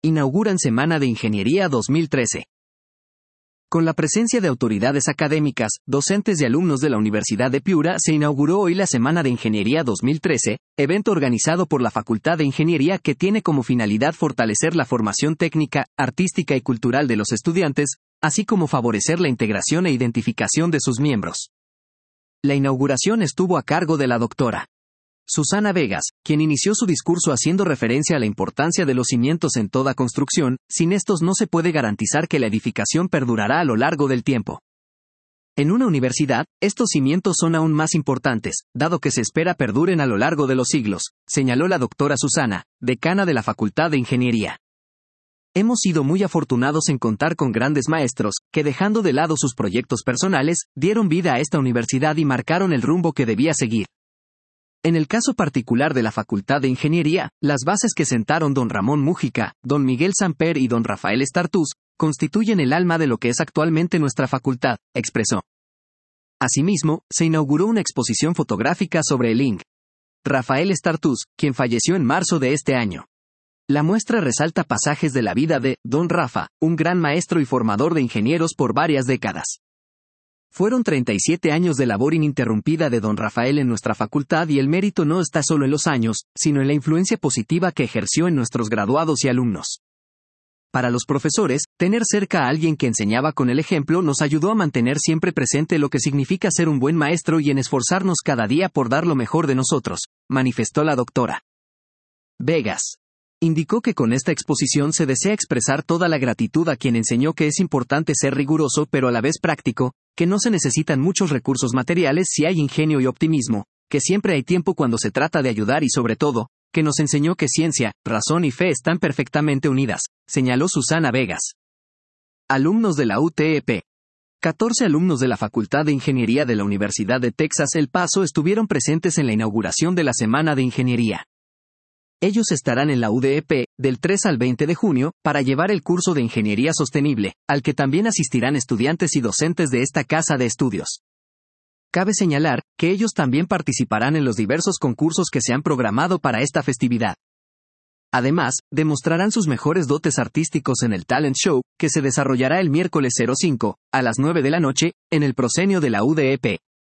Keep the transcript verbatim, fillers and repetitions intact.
Inauguran Semana de Ingeniería dos mil trece. Con la presencia de autoridades académicas, docentes y alumnos de la Universidad de Piura, se inauguró hoy la Semana de Ingeniería dos mil trece, evento organizado por la Facultad de Ingeniería que tiene como finalidad fortalecer la formación técnica, artística y cultural de los estudiantes, así como favorecer la integración e identificación de sus miembros. La inauguración estuvo a cargo de la doctora Susana Vegas, quien inició su discurso haciendo referencia a la importancia de los cimientos en toda construcción. Sin estos no se puede garantizar que la edificación perdurará a lo largo del tiempo. En una universidad, estos cimientos son aún más importantes, dado que se espera perduren a lo largo de los siglos, señaló la doctora Susana, decana de la Facultad de Ingeniería. Hemos sido muy afortunados en contar con grandes maestros, que dejando de lado sus proyectos personales, dieron vida a esta universidad y marcaron el rumbo que debía seguir. En el caso particular de la Facultad de Ingeniería, las bases que sentaron don Ramón Mújica, don Miguel Samper y don Rafael Estartús, constituyen el alma de lo que es actualmente nuestra facultad, expresó. Asimismo, se inauguró una exposición fotográfica sobre el Ing. Rafael Estartús, quien falleció en marzo de este año. La muestra resalta pasajes de la vida de don Rafa, un gran maestro y formador de ingenieros por varias décadas. Fueron treinta y siete años de labor ininterrumpida de don Rafael en nuestra facultad y el mérito no está solo en los años, sino en la influencia positiva que ejerció en nuestros graduados y alumnos. Para los profesores, tener cerca a alguien que enseñaba con el ejemplo nos ayudó a mantener siempre presente lo que significa ser un buen maestro y en esforzarnos cada día por dar lo mejor de nosotros, manifestó la doctora Vegas. Indicó que con esta exposición se desea expresar toda la gratitud a quien enseñó que es importante ser riguroso pero a la vez práctico, que no se necesitan muchos recursos materiales si hay ingenio y optimismo, que siempre hay tiempo cuando se trata de ayudar y sobre todo, que nos enseñó que ciencia, razón y fe están perfectamente unidas, señaló Susana Vegas. Alumnos de la U T E P. catorce alumnos de la Facultad de Ingeniería de la Universidad de Texas El Paso estuvieron presentes en la inauguración de la Semana de Ingeniería. Ellos estarán en la U D E P, del tres al veinte de junio, para llevar el curso de Ingeniería Sostenible, al que también asistirán estudiantes y docentes de esta casa de estudios. Cabe señalar, que ellos también participarán en los diversos concursos que se han programado para esta festividad. Además, demostrarán sus mejores dotes artísticos en el Talent Show, que se desarrollará el miércoles cero cinco, a las nueve de la noche, en el proscenio de la U D E P.